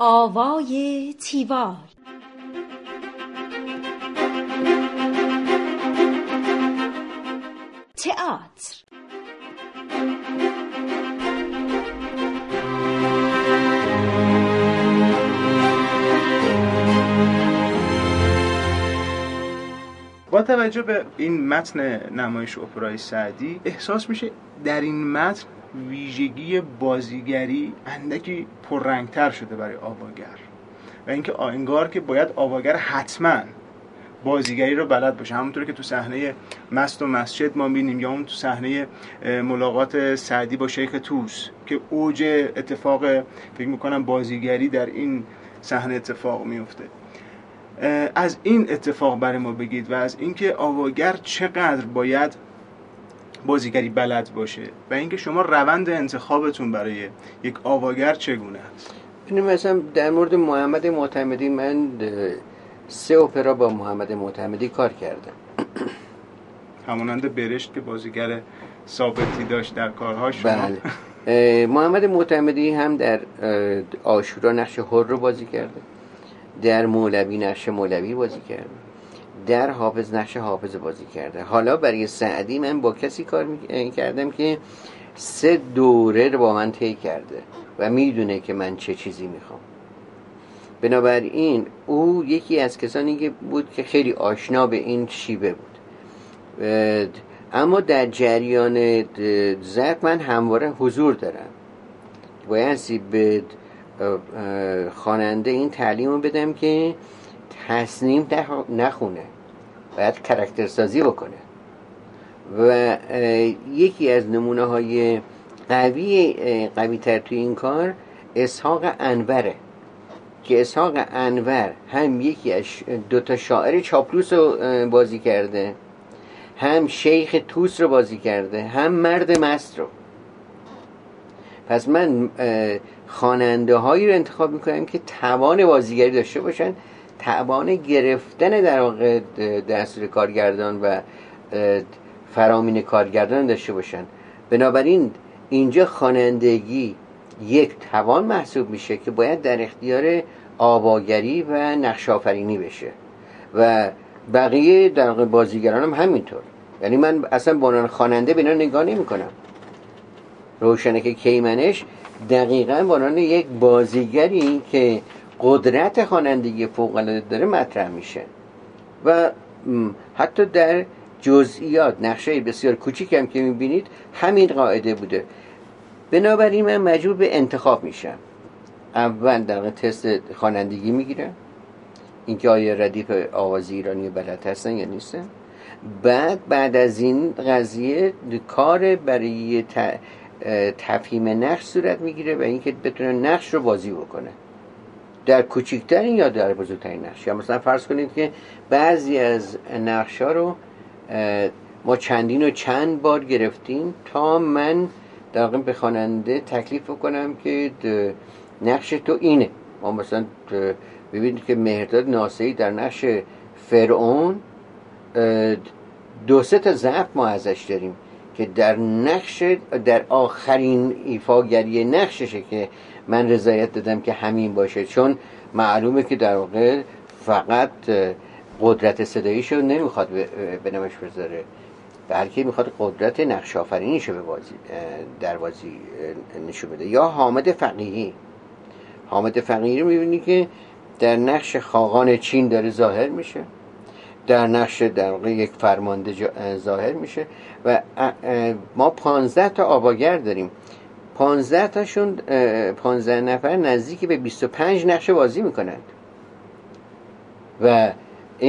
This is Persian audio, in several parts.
آوای تیوال. تئاتر. با توجه به این متن نمایش اپرای سعدی احساس میشه در این متن ویژگی بازیگری اندکی پررنگتر شده برای آواگر و اینکه انگار که باید آواگر حتما بازیگری رو بلد باشه، همونطور که تو صحنه مست و مسجد ما می‌بینیم یا اون تو صحنه ملاقات سعدی با شیخ طوس که اوج اتفاق فکر می‌کنم بازیگری در این صحنه اتفاق میفته. از این اتفاق برای ما بگید و از اینکه آواگر چقدر باید بازیگری بلد باشه و اینکه شما روند انتخابتون برای یک آواگر چگونه است. مثلا در مورد محمد معتمدی من 3 اپرا با محمد معتمدی کار کردم. همونند برشت که بازیگر ثابتی داشت در کارهاش. بله. محمد معتمدی هم در عاشورا نقش حر رو بازی کرده، در مولوی نقش مولوی بازی کرده، در حافظ نقش حافظ بازی کرده. حالا برای سعدی من با کسی کار کردم که 3 دوره رو با من طی کرده و میدونه که من چه چیزی میخوام. بنابراین او یکی از کسانی که بود که خیلی آشنا به این شیوه بود. اما در جریان ضبط من همواره حضور دارم. بایستی به خواننده این تعلیم رو بدم که تصنیم نخونه، باید کرکتر سازی بکنه. و یکی از نمونه های قوی تر توی این کار اسحاق انوره که اسحاق انور هم یکی از 2 شاعر چاپلوس رو بازی کرده، هم شیخ طوس رو بازی کرده، هم مرد مست رو. پس من خواننده هایی رو انتخاب میکنم که توان بازیگری داشته باشن، توان گرفتن در واقع دستور کارگردان و فرامین کارگردان داشته باشن. بنابراین اینجا خوانندگی یک توان محسوب میشه که باید در اختیار آواگری و نقش آفرینی بشه و بقیه در واقع بازیگران هم همینطور. یعنی من اصلا به عنوان خواننده به اینا نگاه نمی‌کنم. روشنک کیمنش دقیقاً به عنوان یک بازیگری که قدرت خوانندگی فوق‌العاده داره مطرح میشه و حتی در جزئیات نقشه بسیار کوچیک هم که میبینید همین قاعده بوده. بنابراین من مجبور به انتخاب میشم. اول در واقع تست خوانندگی میگیرم، اینکه آیا ردیف آوازی ایرانی بلد هستن یا نیستن. بعد از این قضیه کار برای تفهیم نقش صورت میگیره و اینکه بتونه نقش رو بازی بکنه در کوچکترین یا در بزرگترین نقش. یا مثلا فرض کنید که بعضی از نقش ها رو ما چند بار گرفتیم تا من در واقع به خواننده تکلیف بکنم که نقش تو اینه. ما مثلا ببینید که مهرداد ناصری در نقش فرعون 2-3 تا ضبط ما ازش داریم که در آخرین ایفاگری نقششه که من رضایت دادم که همین باشه، چون معلومه که در واقع فقط قدرت صداییشو نمیخواد به نمایش بذاره، بلکه میخواد قدرت نقش آفرینیشو در بازی نشون بده. یا حامد فقیهی رو میبینی که در نقش خاقان چین داره ظاهر میشه، در نقش در واقع یک فرمانده ظاهر میشه و ما 15 تا آواگر داریم. 15 نفر نزدیک به 25 نقش بازی میکنند و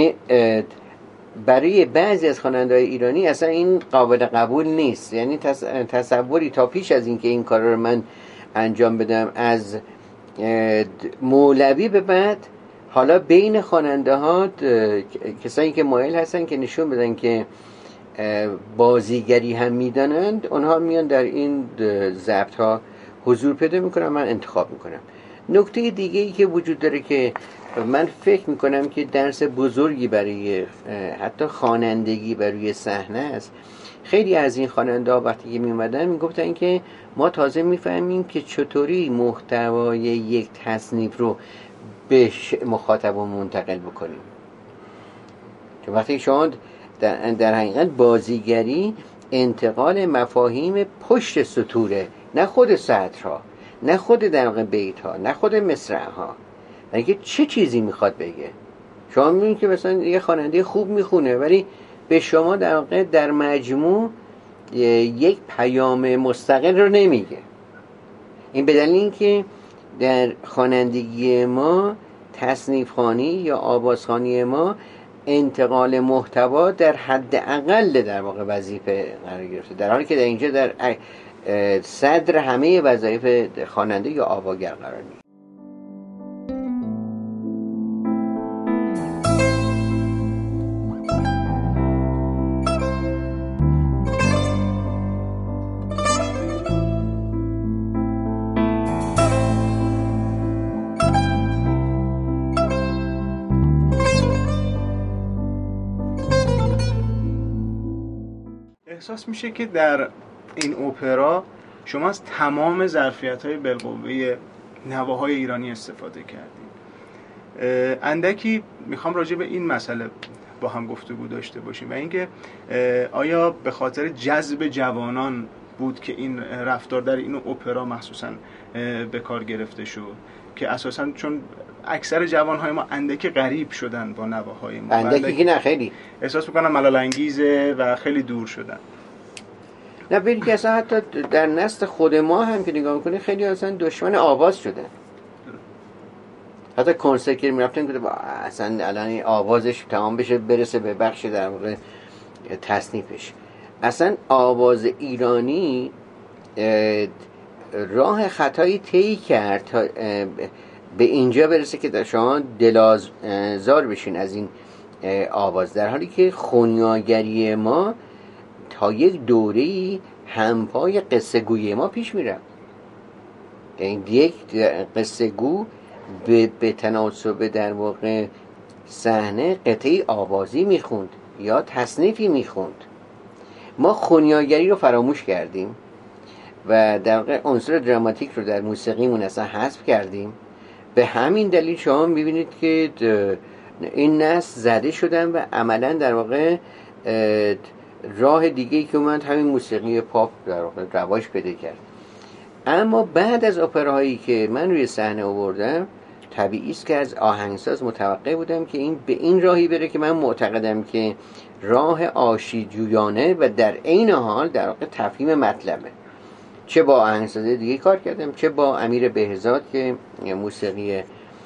برای بعضی از خواننده‌های ایرانی اصلا این قابل قبول نیست. یعنی تصوری تا پیش از اینکه این کار رو من انجام بدم از مولوی به بعد، حالا بین خواننده ها کسایی که مایل هستن که نشون بدن که بازیگری هم میدانند، اونها میان در این ضبط ها حضور پیدا میکنن، من انتخاب میکنم. نکته دیگه ای که وجود داره که من فکر میکنم که درس بزرگی برای حتی خوانندگی بر روی صحنه است، خیلی از این خواننده ها وقتی که می اومدن میگفتن که ما تازه میفهمیم که چطوری محتوای یک تصنیف رو به مخاطبون منتقل بکنیم. چون وقتی شما در حقیقت بازیگری انتقال مفاهیم پشت سطوره، نه خود سطرها، نه خود در واقع بیتها، نه خود مصرعها، بلکه چه چیزی میخواد بگه. شما میبینید که مثلا یه خواننده خوب میخونه ولی به شما در واقع در مجموع یک پیام مستقل رو نمیگه. این به دلیل اینکه در خوانندگی ما، تصنیف خوانی یا آوازخوانی ما، انتقال محتوا در حد اقل در واقع وظیفه قرار گرفته، در حالی که در اینجا در صدر همه وظایف خواننده یا آواگر قرار میگیره. احساس میشه که در این اپرا شما از تمام ظرفیت‌های بالقوه نواهای ایرانی استفاده کردید. اندکی میخوام راجع به این مسئله با هم گفتگو داشته باشیم و اینکه آیا به خاطر جذب جوانان بود که این رفتار در این اپرا مخصوصاً به کار گرفته شد که اساساً چون اکثر جوانهای ما اندکی غریب شدن با نواهای ما، اندکی که نه خیلی احساس میکنم ملال انگیزه و خیلی دور شدن. نه ببینید که اصلا حتی در نسل خود ما هم که نگاه میکنید خیلی اصلا دشمن آواز شدن. حتی کنسرت که میرفتن که اصلا الان آوازش تمام بشه برسه به بخش در واقع تصنیفش. اصلا آواز ایرانی راه خطایی طی کرد تا به اینجا برسه که در شما دلازار بشین از این آواز، در حالی که خونیاگری ما تا یک دوره‌ای همپای قصه گویی ما پیش میره. این یک قصه گو به تناسب در واقع صحنه قطعی آوازی میخوند یا تصنیفی میخوند. ما خونیاگری رو فراموش کردیم و در واقع عنصر دراماتیک رو در موسیقیمون اصلا حذف کردیم. به همین دلیل شما میبینید که این نسل زده شدن و عملا در واقع راه دیگه‌ای که اومد همین موسیقی پاپ در واقع رواج پیدا کرد. اما بعد از اپراهایی که من روی صحنه آوردم، طبیعی است که از آهنگساز متوقع بودم که این به این راهی بره که من معتقدم که راه آشیجویانه و در عین حال در واقع تفهیم مطلبه. چه با آهنگساز دیگه کار کردم، چه با امیر بهزاد که موسیقی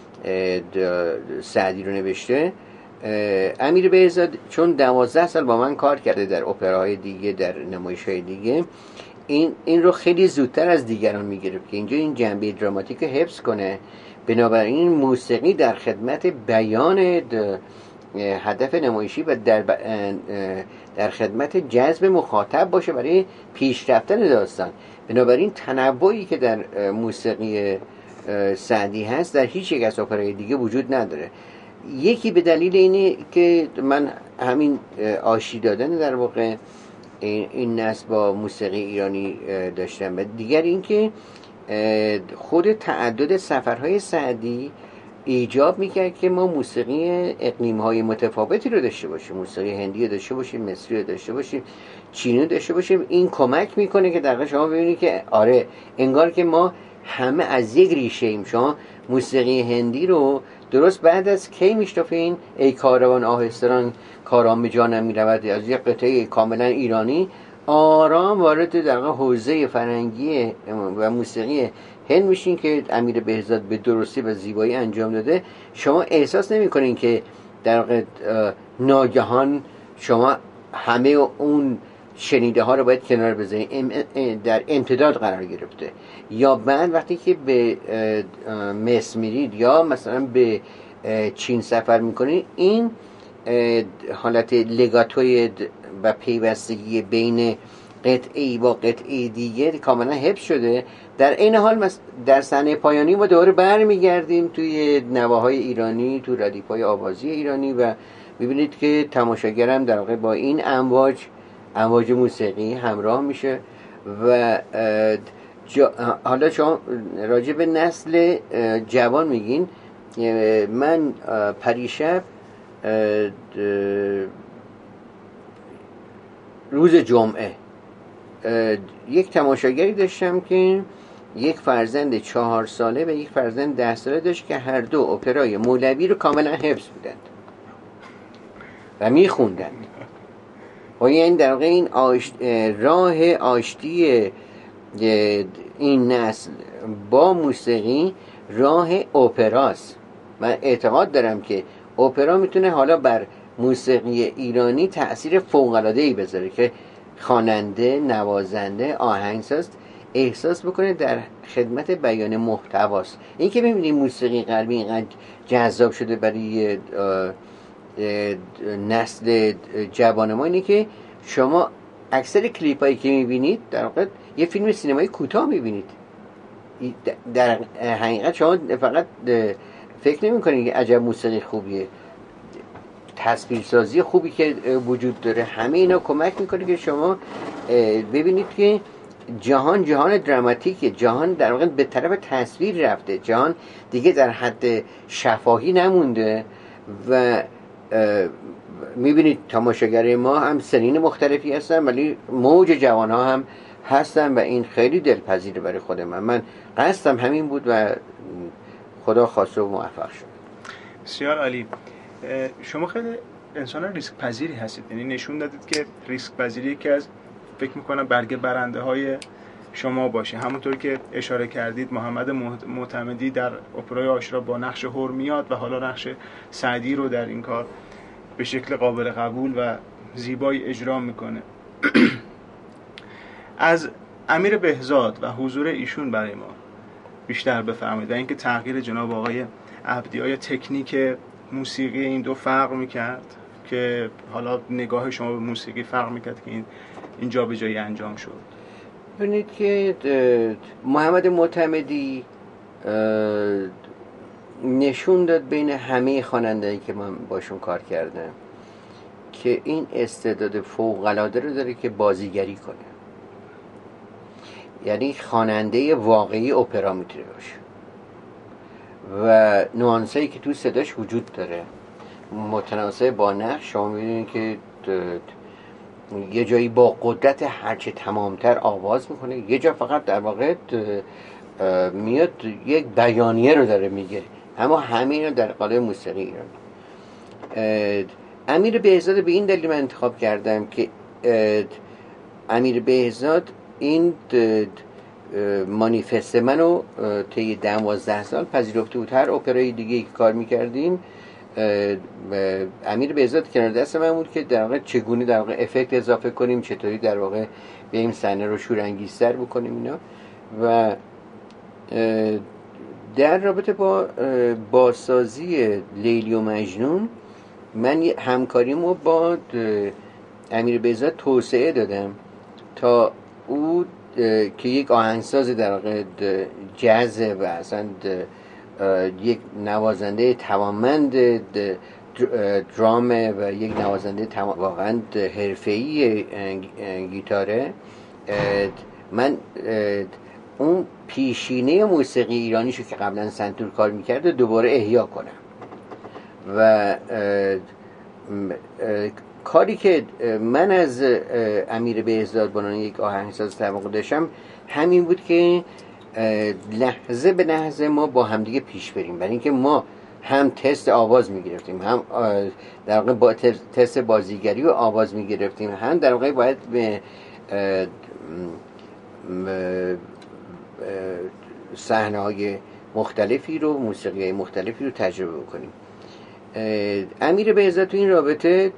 سعدی رو نوشته. امیر بهزاد چون 12 سال با من کار کرده در اپراهای دیگه، در نمایش‌های دیگه، این رو خیلی زودتر از دیگران میگرفت که اینجا این جنبه دراماتیک رو حفظ کنه. بنابراین موسیقی در خدمت بیان هدف نمایشی و در خدمت جذب مخاطب باشه برای پیشرفتن داستان. بنابراین تنوعی که در موسیقی سعدی هست در هیچ یک از اپرای دیگه وجود نداره. یکی به دلیل اینه که من همین آشتی دادن در واقع این نسل با موسیقی ایرانی داشتم و دیگر این که خود تعدد سفرهای سعدی ایجاب میکرد که ما موسیقی اقلیم‌های متفاوتی رو داشته باشیم، موسیقی هندی رو داشته باشیم، مصری رو داشته باشیم، چینی رو داشته باشیم. این کمک میکنه که در شما ببینید که آره انگار که ما همه از یک ریشه ایم. شما موسیقی هندی رو درست بعد از کی میشنفین؟ ای کاروان آهستران کارام به جانم میرود، از یک قطعه کاملا ایرانی آرام وارد در حوزه فرنگی و موسیقی هند میشین که امیر بهزاد به درستی و زیبایی انجام داده. شما احساس نمی‌کنین که در واقع ناگهان شما همه اون شنیده ها رو باید کنار بذارین، در امتداد قرار گرفته. یا بعد وقتی که به مصر میرید یا مثلا به چین سفر میکنید، این حالت لگاتوی و پیوستگی بین قطعی با قطعی دیگه کاملا حفظ شده. در این حال در صحنه پایانی ما دوباره برمیگردیم توی نواهای ایرانی، تو ردیف‌های آوازی ایرانی و میبینید که تماشاگرم در واقع با این امواج امواج موسیقی همراه میشه. و حالا شما راجع به نسل جوان میگین، من پریشب روز جمعه یک تماشاگری داشتم که یک فرزند 4 ساله و یک فرزند 10 ساله داشت که هر دو اپرای مولوی رو کاملا حفظ بودند و میخوندند. و یعنی در واقع این راه آشتی این نسل با موسیقی راه اپراست. من اعتقاد دارم که اپرا میتونه حالا بر موسیقی ایرانی تأثیر فوق‌العاده‌ای بذاره که خواننده، نوازنده، آهنگساز احساس بکنه در خدمت بیان محتواست. این که میبینیم موسیقی غربی اینقدر جذاب شده برای نسل جوان ما اینه که شما اکثر کلیپ هایی که میبینید در واقع یه فیلم سینمایی کوتاه میبینید. در حقیقت شما فقط فکر نمی کنید که عجب موسیقی خوبیه، تصویرسازی خوبی که وجود داره، همه اینا کمک میکنه که شما ببینید که جهان دراماتیکه، جهان در واقع به طرف تصویر رفته، جهان دیگه در حد شفاهی نمونده. و میبینید تماشاگر ما هم سنین مختلفی هستن ولی موج جوان ها هم هستن و این خیلی دلپذیره برای خود من قصدم همین بود و خدا خواسته و موفق شد. بسیار عالی. شما خیلی انسان ریسک پذیری هستید، یعنی نشون دادید که ریسک پذیری که از فکر میکنم برگه برنده های شما باشه. همونطور که اشاره کردید محمد معتمدی در اپرای عاشورا با نقش هرمیاد و حالا نقش سعدی رو در این کار به شکل قابل قبول و زیبایی اجرا میکنه. از امیر بهزاد و حضور ایشون برای ما بیشتر بفرمایید و اینکه تغییر جناب آقای عبدی آیا تکنیک موسیقی این دو فرق میکرد که حالا نگاه شما به موسیقی فرق میکرد که این جابجایی انجام شد؟ ببینید که محمد معتمدی نشون داد بین همه خواننده‌ای که من باشون کار کردم که این استعداد فوق‌العاده رو داره که بازیگری کنه. یعنی خواننده واقعی اپرا میتونه باشه و نوانسایی که تو صداش وجود داره متناسب با نقش. شما می‌بینید که یه جایی با قدرت هرچه تمامتر آواز میکنه، یه جا فقط در واقع میاد یک بیانیه رو داره میگه. اما همین رو در قالب موسیقی ایرانی. امیر بهزاد به این دلیل من انتخاب کردم که امیر بهزاد این مانیفست منو طی 12 سال پذیرفته بود. هر اپرای دیگه که کار میکردیم امیر بهزاد کنار دست من بود که در واقع چگونه در واقع افکت اضافه کنیم، چطوری در واقع به این صحنه رو شورانگیزتر بکنیم اینا. و در رابطه با بازسازی لیلی و مجنون من همکاریمو با امیر بهزاد توسعه دادم تا او که یک آهنگساز در واقع جاز و اصلا یک نوازنده توانمند درامه و یک نوازنده واقعا حرفه‌ای گیتاره، من اون پیشینه موسیقی ایرانیشو که قبلا سنتور کار میکرده دوباره احیا کنم. و کاری که من از امیر بهزاد بنان یک آهنگساز توقع داشتم همین بود که لحظه به لحظه ما با همدیگه پیش بریم، برای اینکه ما هم تست آواز میگرفتیم، هم در واقع با تست بازیگری و آواز میگرفتیم، هم در واقع باید به صحنه‌های مختلفی رو، موسیقی‌های مختلفی رو تجربه کنیم. امیر بهزاد تو این رابطه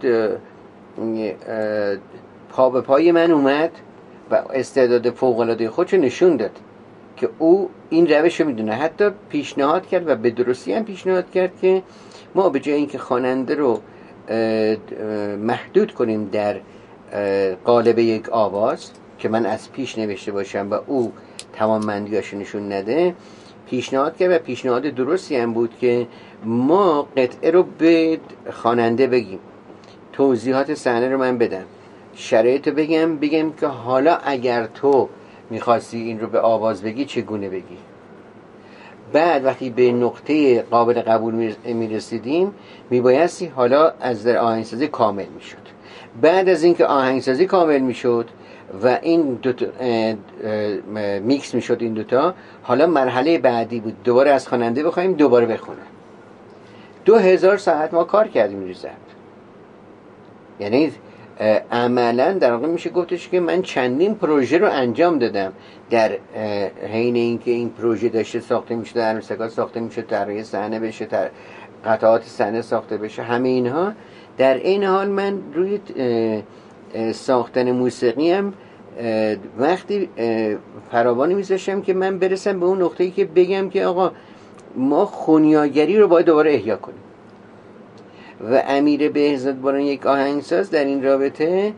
پا به پای من اومد و استعداد فوق‌العاده خودشو نشون داد که او این روش رو میدونه. حتی پیشنهاد کرد و به درستی هم پیشنهاد کرد که ما به جای اینکه خواننده رو محدود کنیم در قالب یک آواز که من از پیش نوشته باشم و او توانمندیاشو نشون نده، پیشنهاد کرد و پیشنهاد درستی هم بود که ما قطعه رو به خواننده بگیم، توضیحات صحنه رو من بدم شرایط بگم که حالا اگر تو میخواستی این رو به آواز بگی چگونه بگی. بعد وقتی به نقطه قابل قبول میرسیدیم میبایستی حالا از در آهنگسازی کامل میشد. بعد از اینکه آهنگسازی کامل میشد و این دوتا میکس میشد این دوتا، حالا مرحله بعدی بود دوباره از خواننده بخوایم دوباره بخونه. 2000 ساعت ما کار کردیم روی ضبط. یعنی عملا در واقع میشه گفتش که من چندین پروژه رو انجام دادم در حین اینکه این پروژه داشته ساخته میشه، در عروسک‌ها ساخته میشه، طراحی صحنه بشه، قطعات صحنه ساخته بشه، همه اینها. در این حال من روی ساختن موسیقی هم وقتی فراوانی میذاشتم که من برسم به اون نقطه‌ای که بگم که آقا ما خونیاگری رو باید دوباره احیا کنیم. و امیر بهزاد باران یک آهنگساز در این رابطه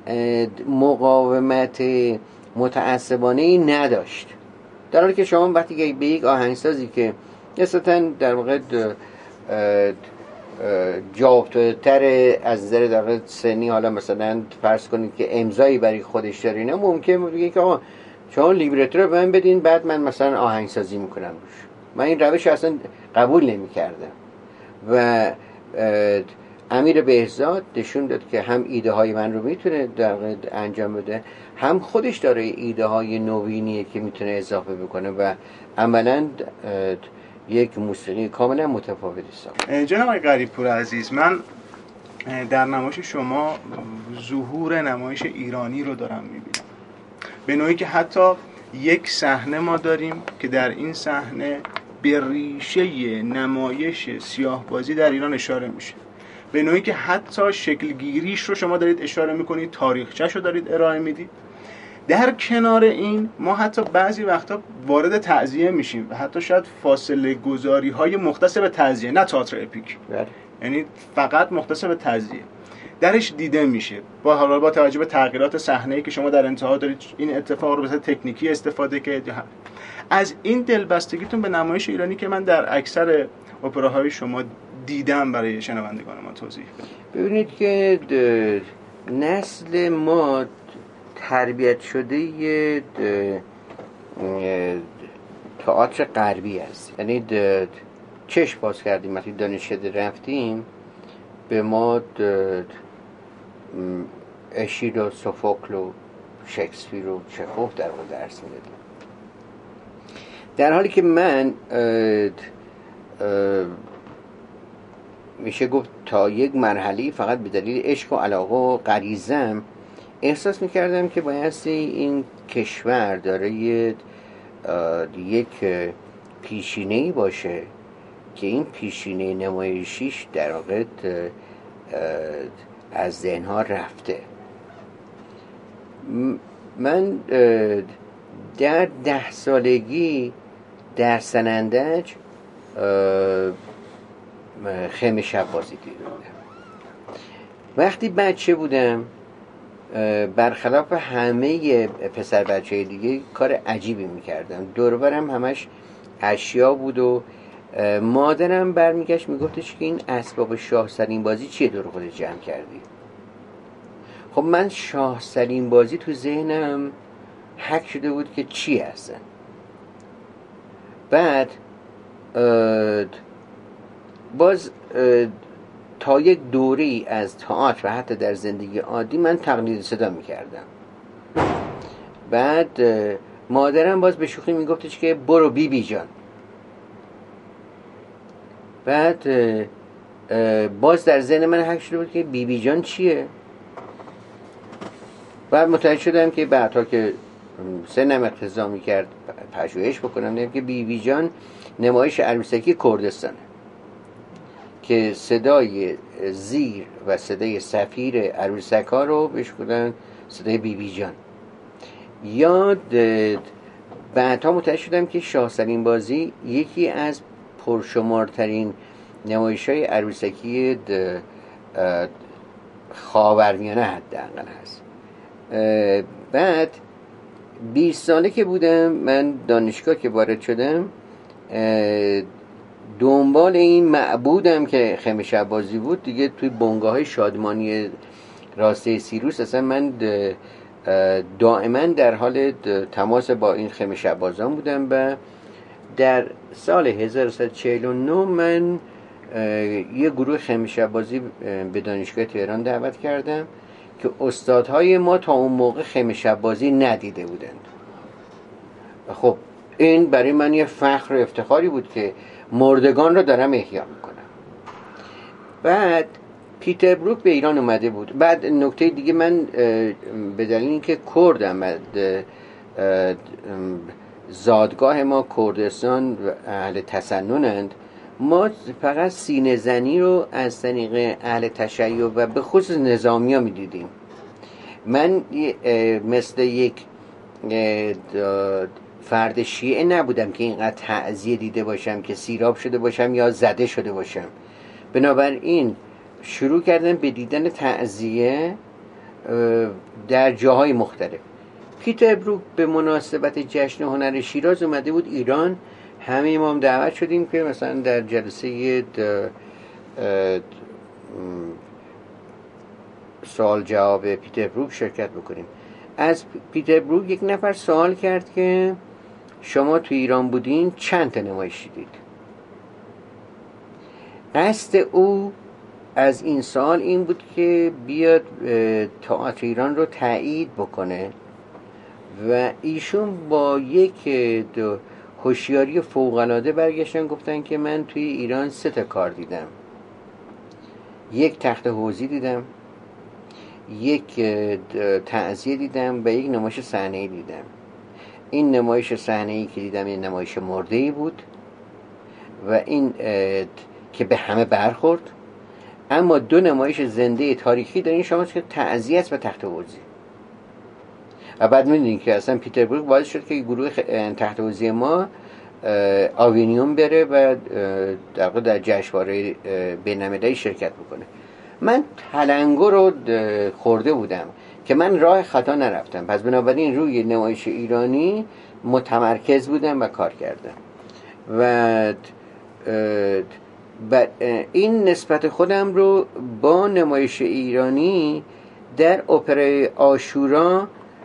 مقاومت متعصبانه ای نداشت، در حالی که شما وقتی به یک آهنگسازی که اصلا در واقع جاوبتر از نظر در واقع سنی، حالا مثلا فرض کنید که امضایی برای خودش داره، اینا ممکنه بگه که آقا شما لیبرتو رو به من بدین بعد من مثلا آهنگسازی میکنم روش. من این روش اصلا قبول نمیکردم و امیر بهزاد نشون داد که هم ایده های من رو میتونه در انجام بده، هم خودش داره ایده های نوینیه که میتونه اضافه بکنه و عملاً یک موسیقی کاملا متفاوتی ساخت. جناب آقای غریب‌پور عزیز، من در نمایش شما ظهور نمایش ایرانی رو دارم میبینم، به نوعی که حتی یک صحنه ما داریم که در این صحنه به ریشه نمایش سیاه‌بازی در ایران اشاره میشه، به نوعی که حتی شکلگیریش رو شما دارید اشاره میکنید، تاریخچه‌ش رو دارید ارائه میدید. در کنار این ما حتی بعضی وقتا وارد تعزیه میشیم و حتی شاید فاصله گذاری های مختص به تعزیه، نه تئاتر اپیک، یعنی فقط مختص به تعزیه درش دیده میشه. با توجه به تغییرات صحنه‌ای که شما در انتها دارید این اتفاق رو به صورت تکنیکی استفاده کردید. از این دلبستگیتون به نمایش ایرانی که من در اکثر اپراهای شما دیدم برای شنوندگان ما توضیح بدید. ببینید که نسل ما تربیت شده یه تئاتر غربی است. یعنی چشم باز کردیم وقتی دانشکده رفتیم به ما اشیل و سوفوکل و شکسپیر و چخوف در واقع درس میدادیم، در حالی که من میشه گفت تا یک مرحله فقط به دلیل عشق و علاقه و غریزم احساس میکردم که بایستی این کشور داره یک پیشینه‌ای باشه که این پیشینه نمایشیش در واقع از ذهنها رفته. من در 10 سالگی در سنندج خیمه شب بازی دیدم. وقتی بچه بودم برخلاف همه پسر بچه دیگه کار عجیبی میکردم. دور برم همش اشیا بود و مادرم برمیگشت میگفتش که این اسباب شاه سلیم بازی چیه دور خودت جمع کردی؟ خب من شاه سلیم بازی تو ذهنم حک شده بود که چی هستن. بعد باز تا یک دوری از تئاتر و حتی در زندگی عادی من تقلید صدا میکردم. بعد مادرم باز به شوخی میگفتش که برو بی بی جان. بعد باز در ذهن من حک شده بود که بی بی جان چیه. بعد متوجه شدم که بعدها که سنم اقتضا میکرد پژوهش بکنم دیدم که بی بی جان نمایش عروسکی کردستانه که صدای زیر و صدای صفیر عروسک ها رو بهش گفتن صدای بی بی جان. یاد بعدها متوجه شدم که شاه سلیم بازی یکی از پرشمارترین نمایش های عروسکی خاورمیانه حداقل هست. بعد 20 ساله که بودم من دانشگاه که وارد شدم دنبال این معبودم که خیمه شب بازی بود دیگه توی بنگاه‌های شادمانی راسته سیروس اصلا من دائما در حال تماس با این خیمه شهبازان بودم و در سال 1349 من یه گروه خیمه شهبازی به دانشگاه تهران دعوت کردم که استادهای ما تا اون موقع خیمه شهبازی ندیده بودند. خب این برای من یه فخر و افتخاری بود که مردگان رو دارم احیا میکنم. بعد پیتر بروک به ایران اومده بود. بعد نکته دیگه، من به دلیل اینکه کردم، زادگاه ما کردستان و اهل تسننند، ما فقط سینه زنی رو از طریق اهل تشیع و به خصوص نظامی ها می دیدیم. من مثل یک فرد شیعه نبودم که اینقدر تعزیه دیده باشم، که سیراب شده باشم یا زده شده باشم. بنابراین شروع کردم به دیدن تعزیه در جاهای مختلف. پیتر بروک به مناسبت جشن هنر شیراز اومده بود ایران. همه ما هم دعوت شدیم که مثلا در جلسه سوال جواب پیتر بروک شرکت بکنیم. از پیتر بروک یک نفر سوال کرد که شما تو ایران بودین چند تا نمایش دیدید؟ قصد او از این سوال این بود که بیاد تئاتر ایران رو تایید بکنه و ایشون با یک هوشیاری فوق‌العاده برگشتن گفتن که من توی ایران 3 تا کار دیدم. یک تخت حوضی دیدم، یک تعزیه دیدم و یک نمایش صحنه‌ای دیدم. این نمایش صحنه‌ای که دیدم این نمایش مرده‌ای بود و این که به همه برخورد. اما 2 نمایش زنده تاریخی دارین شما که تعزیه است و تخت حوضی. و بعد می‌دونین که اصلا پیتر بروک باعث شد که گروه تخت حوضی ما آوینیون بره و در جشنواره بین‌المللی شرکت بکنه. من تلنگر رو خورده بودم که من راه خطا نرفتم، پس بنابراین روی نمایش ایرانی متمرکز بودم و کار کردم و این نسبت خودم رو با نمایش ایرانی در اپرای عاشورا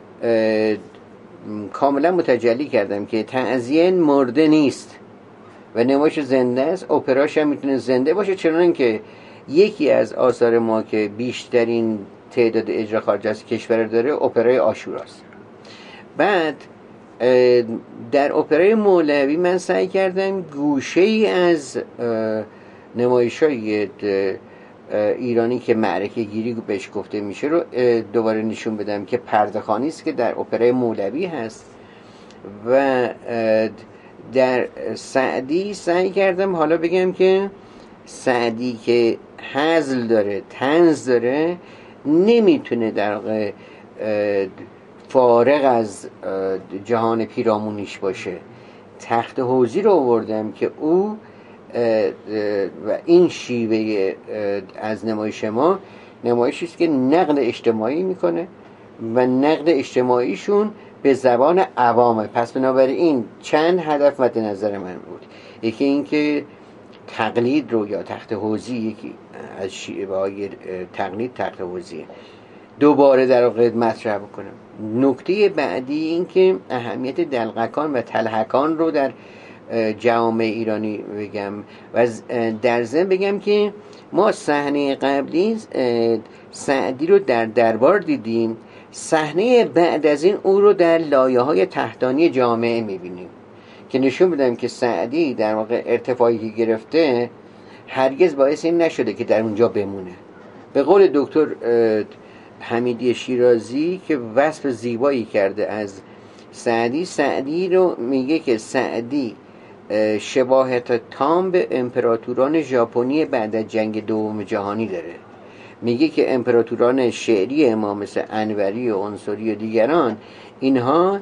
کاملا متجلی کردم که تعزیه مرده نیست و نمایش زنده است. اپراش هم میتونه زنده باشه، چون که یکی از آثار ما که بیشترین تعداد اجرا خارج از کشور داره اپرای عاشوراست. بعد در اپرای مولوی من سعی کردم گوشه ای از نمایش‌های ایرانی که معرکه گیری بهش گفته میشه رو دوباره نشون بدم که پرده‌خوانی است که در اپرای مولوی هست. و در سعدی سعی کردم حالا بگم که سعدی که هزل داره، طنز داره، نمیتونه در واقع فارغ از جهان پیرامونیش باشه. تخت حوضی رو آوردم که او و این شیوه از نمایش ما نمایشی است که نقد اجتماعی میکنه و نقد اجتماعیشون به زبان عوامه. پس بنابراین چند هدف مد نظر من بود. یکی این که تقلید رو یا تخت حوضی، یکی از شیوه‌های تقلید تخت حوضی دوباره در واقع مطرح بکنم. نکته بعدی این که اهمیت دلقکان و تلحکان رو در جامعه ایرانی بگم و در ضمن بگم که ما صحنه قبلی سعدی رو در دربار دیدیم، صحنه بعد از این او رو در لایه‌های تحتانی جامعه می‌بینیم که نشون بدم که سعدی در واقع ارتفاعی که گرفته هرگز باعث این نشده که در اونجا بمونه. به قول دکتر حمیدی شیرازی که وصف زیبایی کرده از سعدی، سعدی رو میگه که سعدی شباهت تام به امپراتوران ژاپنی بعد از جنگ دوم جهانی داره. میگه که امپراتوران شعری ما مثل انوری و عنصری و دیگران، اینها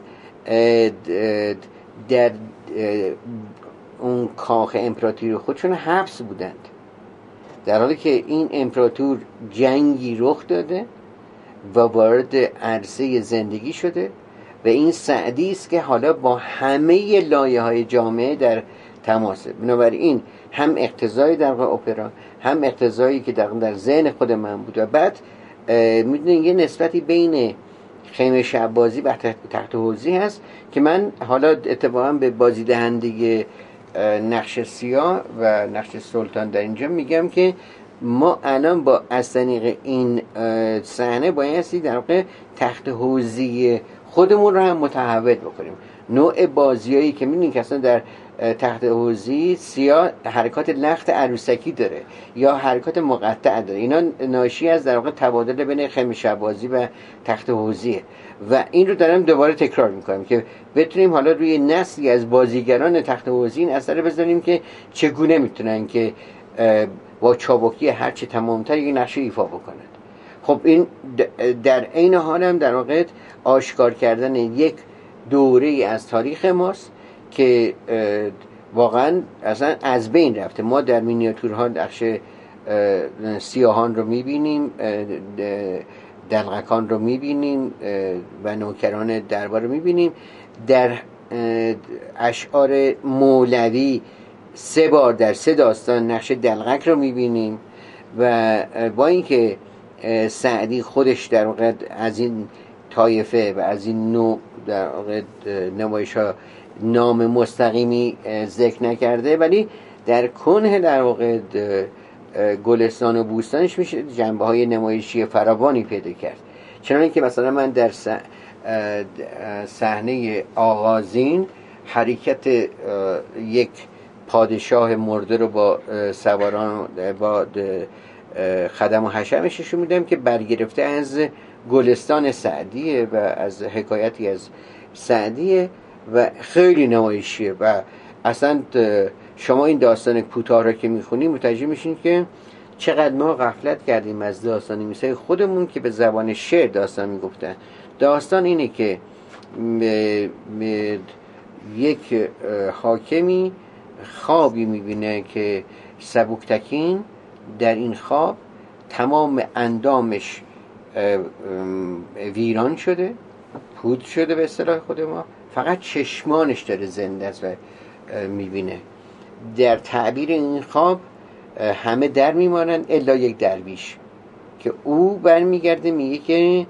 در اون کاخ امپراتوری خودشون حبس بودند، در حالی که این امپراتور جنگی رخ داده و وارد عرصه زندگی شده و این سعدی است که حالا با همه لایه‌های جامعه در تماسه. بنابراین هم اقتضایی در اپرا، هم اقتضایی که در ذهن خود من بود و بعد میدونین یه نسبتی بین خیمه شب بازی و تخت حوضی هست که من حالا اتفاقا به بازی دهنده نقش سیاه و نقش سلطان در اینجا میگم که ما الان با از طریق این صحنه بایستی در واقع تخت حوضی خودمون رو هم متحول بکنیم. نوع بازیایی که می‌بینید که اصلا در تخت حوضی سیاه حرکات لخت عروسکی داره یا حرکات مقطع داره، اینا ناشی از در واقع تبادل بین خیمه شب بازی و تخت حوضیه و این رو دارم دوباره تکرار میکنم که بتونیم حالا روی نسلی از بازیگران تخت حوضی این اثر بزنیم که چگونه میتونن که با چابکی هرچه تمامتر یک نقشه ایفا بکنند. خب این در عین حال هم در واقع آشکار کردن یک دوره از تاریخ ماست که واقعا اصلا از بین رفته. ما در مینیاتورها نقش سیاهان رو میبینیم، دلقکان رو میبینیم و نوکران دربار رو میبینیم. در اشعار مولوی 3 بار در 3 داستان نقش دلقک رو میبینیم و با اینکه سعدی خودش در واقع از این طایفه و از این نوع در واقع نمایش ها نام مستقیمی ذکر نکرده، ولی در کنه در واقع گلستان و بوستانش میشه جنبه های نمایشی فراوانی پیدا کرد. چنانکه که مثلا من در صحنه آغازین حرکت یک پادشاه مرده رو با سواران با خدم و حشمش نشون میدم که برگرفته از گلستان سعدیه و از حکایتی از سعدیه و خیلی نمایشیه و اصلا شما این داستان کوتاه را که میخونیم متوجه میشین که چقدر ما غفلت کردیم از داستان نویسای خودمون که به زبان شعر داستان میگفتن. داستان اینه که یک حاکمی خوابی میبینه که سبکتکین در این خواب تمام اندامش ویران شده، پود شده به اصطلاح خود ما، فقط چشمانش داره زنده است و میبینه. در تعبیر این خواب همه در میمانند الا یک درویش که او برمیگرده میگه که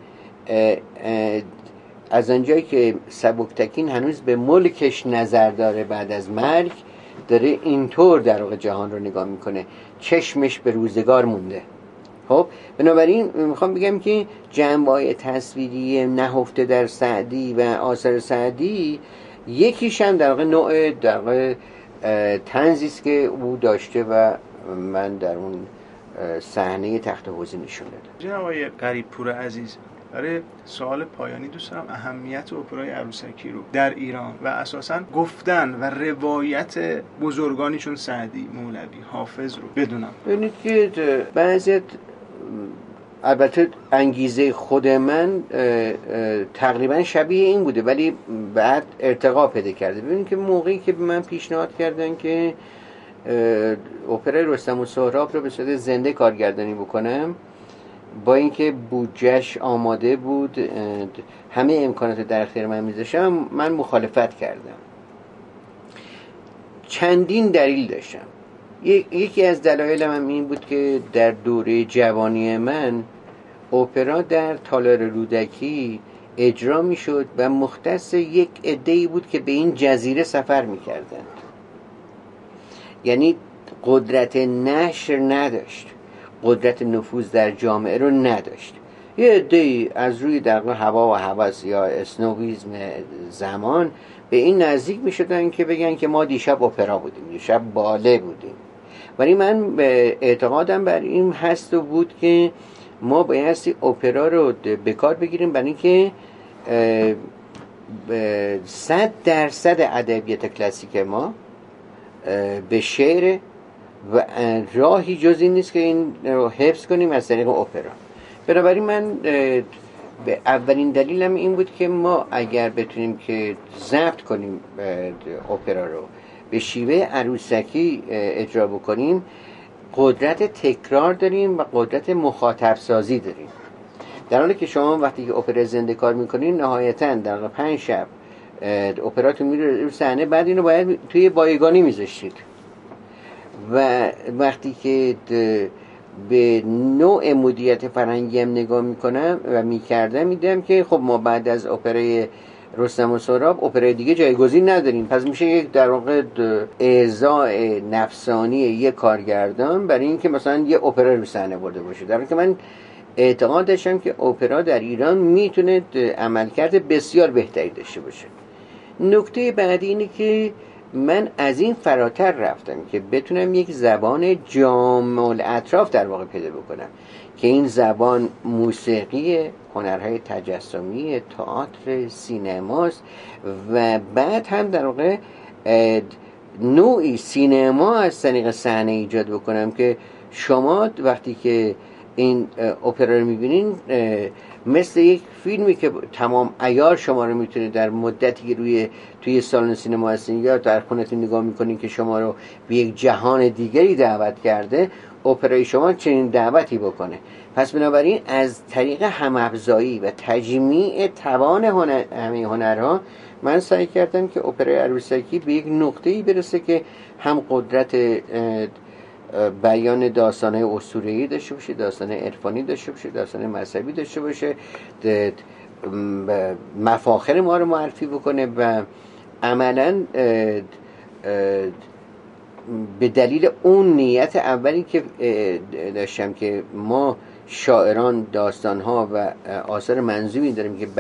از آنجایی که سبکتکین هنوز به ملکش نظر داره بعد از مرگ، داره اینطور در واقع جهان رو نگاه میکنه، چشمش به روزگار مونده. خب بنابراین میخوام بگم که جنبه‌های تصویری نهفته در سعدی و آثار سعدی یکیش هم در واقع نوع در واقع طنزی است که او داشته و من در اون صحنه تخت حوضی نشون دادم. جناب آقای غریب‌پور عزیز، برای سوال پایانی دوست دارم اهمیت اپرای عروسکی رو در ایران و اساساً گفتن و روایت بزرگانی چون سعدی، مولوی، حافظ رو بدونم. ببینید که بعضی البته انگیزه خود من تقریبا شبیه این بوده ولی بعد ارتقا پیدا کرده. ببینید که موقعی که به من پیشنهاد کردن که اپرای رستم و سهراب رو به صورت زنده کارگردانی بکنم، با اینکه بودجهش آماده بود، همه امکانات در اختیار من میذاشتم، من مخالفت کردم. چندین دلیل داشتم. یکی از دلایل من این بود که در دوره جوانی من اپرا در تالار رودکی اجرا میشد و مختص یک عده‌ای بود که به این جزیره سفر میکردند، یعنی قدرت نشر نداشت، قدرت نفوذ در جامعه رو نداشت. یه عده‌ای از روی در هوا و هوس یا اسنوبیزم زمان به این نزدیک میشدن که بگن که ما دیشب اپرا بودیم، دیشب باله بودیم. ولی من به اعتقادم بر این هست و بود که ما بایستی اپرا رو به کار بگیریم برای اینکه 100% ادبیات کلاسیک ما به شعر و راهی جز این نیست که این رو حفظ کنیم از طریق اپرا. بنابراین من به اولین دلیلم این بود که ما اگر بتونیم که ضبط کنیم اپرا رو به شیوه عروسکی اجرا بکنیم، قدرت تکرار داریم و قدرت مخاطب سازی داریم. در حالی که شما وقتی که اپرا زنده کار میکنین نهایتاً در 5 شب اپراتون میره رو صحنه، بعد اینو باید توی بایگانی میذاشتید و وقتی که به نوع مدیریت فرهنگی هم نگاه میکنم و میکردم میدم که خب ما بعد از اپرای رستم و سهراب اپرای دیگه جایگزین نداریم، پس میشه یک در واقع اعضاء نفسانی یک کارگردان برای اینکه مثلا یه اپرا رو صحنه برده باشه. در حالی که من اعتقاد داشتم که اپرا در ایران میتونه عملکرد بسیار بهتری داشته باشه. نکته بعدی اینه که من از این فراتر رفتم که بتونم یک زبان جامع الاطراف در واقع پیدا بکنم که این زبان موسیقی، هنرهای تجسمی، تئاتر، سینماست و بعد هم در واقع نوعی سینما از طریق صحنه ایجاد بکنم که شما وقتی که این اپرا رو میبینین مثل یک فیلمی که تمام عیار شما رو میتونه در مدتی که توی سالن سینما هستین یا در خونتون نگاه میکنین که شما رو به یک جهان دیگری دعوت کرده، اپرای شما چنین دعوتی بکنه. پس بنابراین از طریق هم‌افزایی و تجمیع توان همه هنرها من سعی کردم که اپرای عروسکی به یک نقطه‌ای برسه که هم قدرت بیان داستان‌های اسطوره‌ای داشته باشه، داستان عرفانی داشته باشه، داستان مذهبی داشته باشه، مفاخر ما رو معرفی بکنه و عملاً به دلیل اون نیت اولی که داشتم که ما شاعران داستان‌ها و آثار منظومی داریم که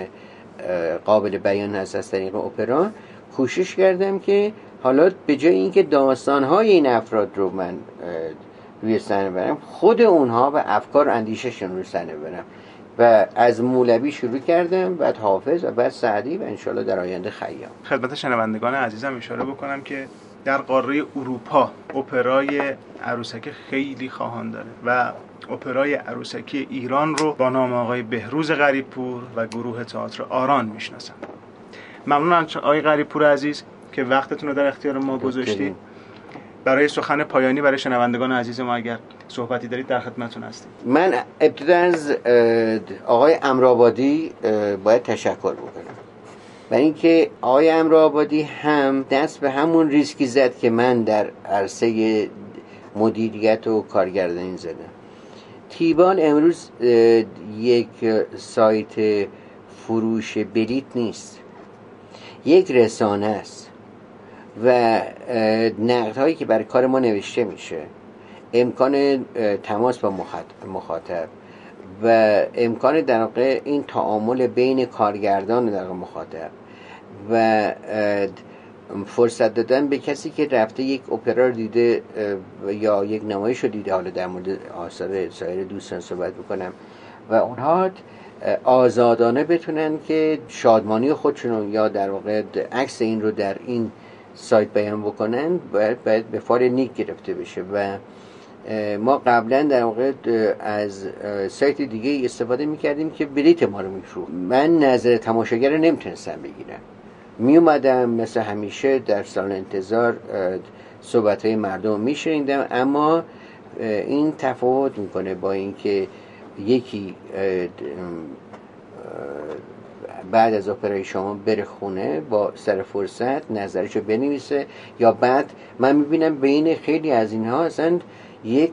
قابل بیان هست از طریق اپرا، کوشش کردم که حالا به جای اینکه داستان‌های این افراد رو من روی صحنه برم، خود اونها و افکار و اندیشه‌شون رو صحنه برم و از مولوی شروع کردم، بعد حافظ و بعد سعدی و انشالله در آینده خیام. خدمت شنوندگان عزیزم اشاره بکنم که در قاره اروپا اپرای عروسکی خیلی خواهان داره و اپرای عروسکی ایران رو با نام آقای بهروز غریب‌پور و گروه تئاتر آران میشناسن. ممنونم آقای غریب‌پور عزیز که وقتتون رو در اختیار ما گذاشتید. برای سخن پایانی برای شنوندگان عزیز ما اگر صحبتی دارید در خدمتتون هستیم. من ابتدا از آقای امرآبادی باید تشکر بکنم، برای اینکه آقای امرآبادی هم دست به همون ریسکی زد که من در عرصه مدیریت و کارگردانی زدم. تیبال امروز یک سایت فروش بلیت نیست، یک رسانه است و نقدهایی که برای کار ما نوشته میشه، امکان تماس با مخاطب و امکان در واقع این تعامل بین کارگردان در واقع مخاطب و فرصت دادن به کسی که رفته یک اپرا رو دیده یا یک نمایش رو دیده، حالا در مورد آثار سایر دوستان صحبت بکنم، و اونها آزادانه بتونن که شادمانی خودشون یا در واقع عکس این رو در این سایت بیان بکنن، باید به فال نیک گرفته بشه و ما قبلا در واقع از سایت دیگه استفاده میکردیم که بلیت ما رو میفروخت. من نظر تماشاگر رو نمیتونستم بگیرم، میومدم مثل همیشه در سالن انتظار صحبت‌های مردم میشنیدم، اما این تفاوت میکنه با اینکه یکی بعد از اپرای شما بره خونه با سر فرصت نظرشو بنویسه، یا بعد من میبینم بین خیلی از اینها اصلا یک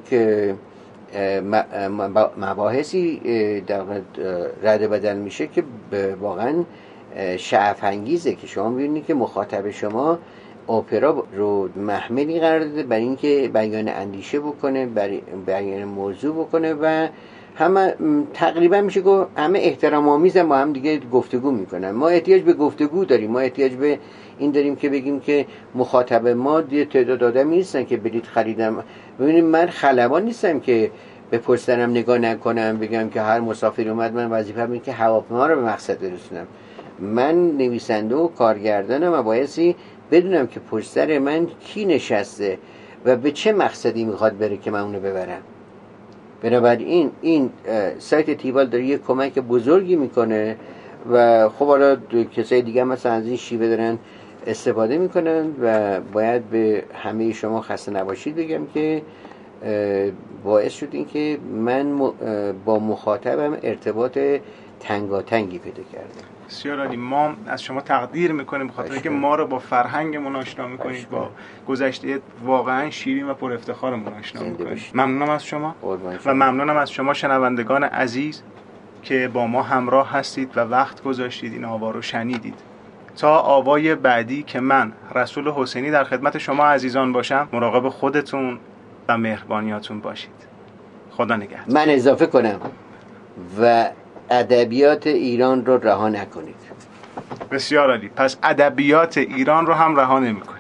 مباحثی در رد بدل میشه که واقعا شعف انگیزه که شما میبینید که مخاطب شما اپرا رو محملی قرار داده برای اینکه بیان اندیشه بکنه، بیان موضوع بکنه و همه تقریبا میشه گفت همه احترام آمیز با هم دیگه گفتگو میکنن. ما احتیاج به گفتگو داریم، ما احتیاج به این داریم که بگیم که مخاطب ما یه تعداد آدمی نیستن که بلیط خریدم. ببینید من خلبان نیستم که به پشت سرم نگاه نکنم بگم که هر مسافر اومد من وظیفه‌م اینه که هواپیما رو به مقصد برسونم. من نویسنده و کارگردانم و بایستی بدونم که پشت سر من کی نشسته و به چه مقصدی میخواد بره که من اونو ببرم. بنابراین این سایت تیبال داره یه کمک بزرگی میکنه و خب حالا کسای دیگه مثلا از این شیوه دارن استفاده میکنن و باید به همه شما خسته نباشید بگم که باعث شد این که من با مخاطبم ارتباط تنگاتنگی پیدا کرده. بسیار عالی. ما از شما تقدیر میکنیم بخاطر اینکه ما رو با فرهنگمون آشنا میکنید، با گذشته واقعا شیرین و پر افتخارمون آشنا میکنید. ممنونم از شما و ممنونم از شما شنوندگان عزیز که با ما همراه هستید و وقت گذاشتید این آوا رو شنیدید. تا آوای بعدی که من رسول حسینی در خدمت شما عزیزان باشم، مراقب خودتون و مهربانیاتون باشید. خدا نگهدار. من اضافه کنم و ادبیات ایران رو رها نکنید. بسیار عالی. پس ادبیات ایران رو هم رها نمی‌کنید.